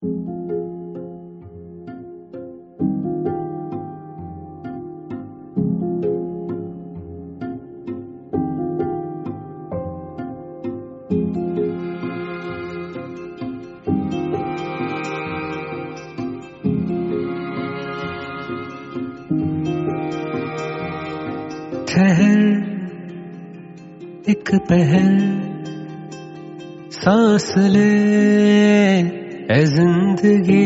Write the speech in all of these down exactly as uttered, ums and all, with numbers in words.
ठहर एक पहर सांस ले ए जिंदगी,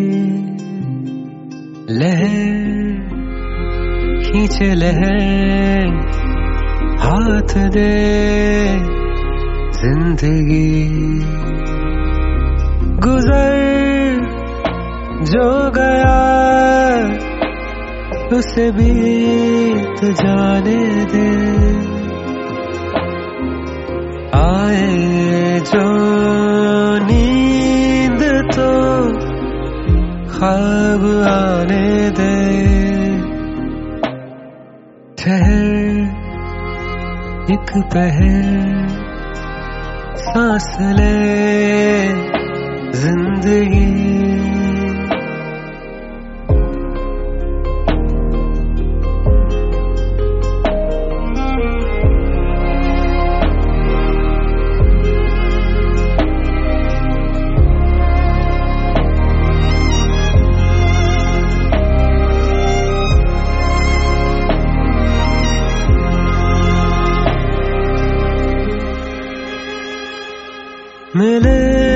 लहर खींचे लहर हाथ दे जिंदगी। गुजर जो गया उसे बीत जाने दे, आए जो नींद तो ख्वाब आने दे। ठहर एक पहर सांस ले जिंदगी। मिले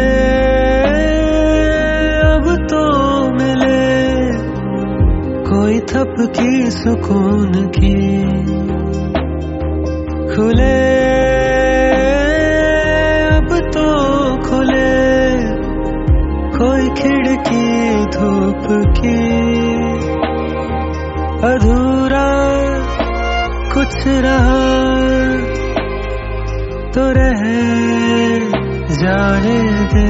अब तो मिले कोई थपकी सुकून की, खुले अब तो खुले कोई खिड़की धूप की। अधूरा कुछ रहा तो रह जाने दे,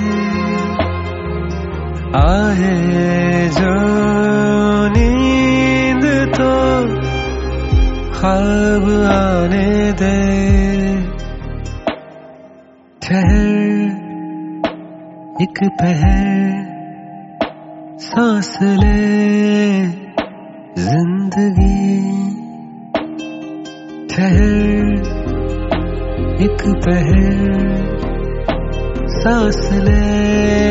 आए जो नींद तो ख्वाब आने दे। ठहर एक पहर सांस ले जिंदगी। ठहर एक पहर सांस ले